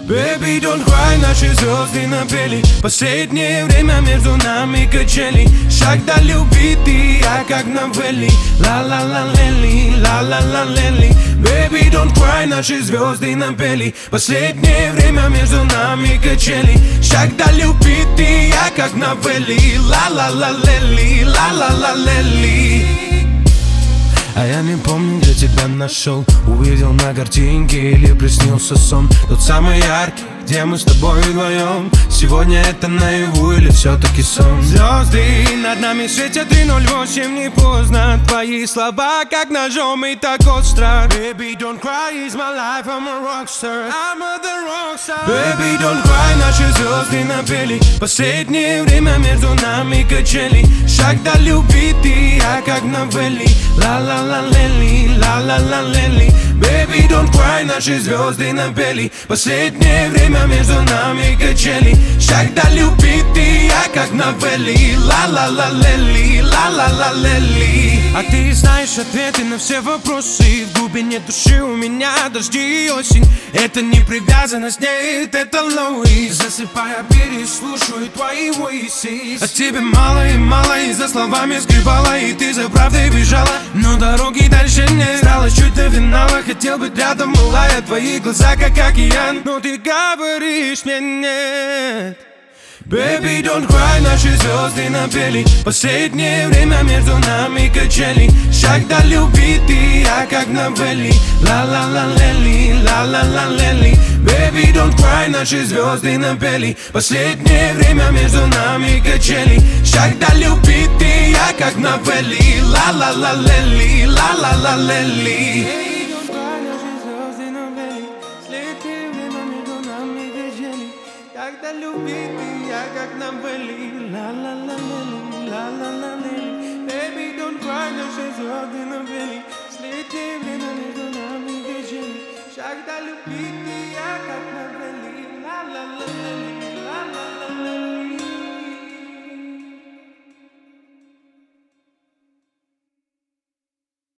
Baby, don't cry, наши звезды напели. Последнее время между нами качели. Шаг до любви ты, я как новелли. Ла-ла-ла-лели, ла-ла-ла-лели. Baby, don't cry, наши звезды напели. Последнее время между нами качели. Шаг до любви ты, я как новелли. Ла-ла-ла-лели, ла-ла-ла-лели. А я не помню, где тебя нашел. Увидел на картинке или приснился сон. Тот самый яркий, где мы с тобой вдвоем. Сегодня это наяву или все-таки сон? Звезды над нами светят 3:08, не поздно. Твои слова как ножом и так остро. Baby, don't cry, it's my life, I'm a rockstar. I'm a the rockstar. Baby, don't cry, наши звезды напели. Последнее время между нами качели. Шаг до любви ты, я как новелли. Ла-ла-ла-лели, ла-ла-ла-лели. Baby, don't cry, наши звезды напели. Последнее время между нами качели. Шаг до любви ты, я как новелли. Ла-ла-ла-лели, ла-ла-ла-лели. А ты знаешь ответы на все вопросы. В глубине души у меня дожди и осень. Это не привязанность, нет, это лоуи. Засыпая, переслушаю твои voices. От тебя мало и мало, и за словами скрывала. И ты за правдой бежала, но дороги дальше нет. Осталось чуть до финала, хотел быть рядом, мылая твои глаза, как океан. Но ты говоришь мне нет. Baby, don't cry, наши звезды напели. Последнее время между нами качели. Шаг до любви ты, я как новелли. Ла-ла-ла-лели, ла-ла-ла-лели. Baby, don't cry, наши звезды напели. Последнее время между нами качели. Шаг до любви ты, я как новелли. Ла-ла-ла-лели, ла-ла-ла-лели. Когда любви ты, я как новелли. Ла-ла-ла-лели, ла-ла-ла-лели. Baby, don't cry, наши звезды напели. Следи время между нами качели. Шаг до любви ты, я как новелли. Ла-ла-ла-лели.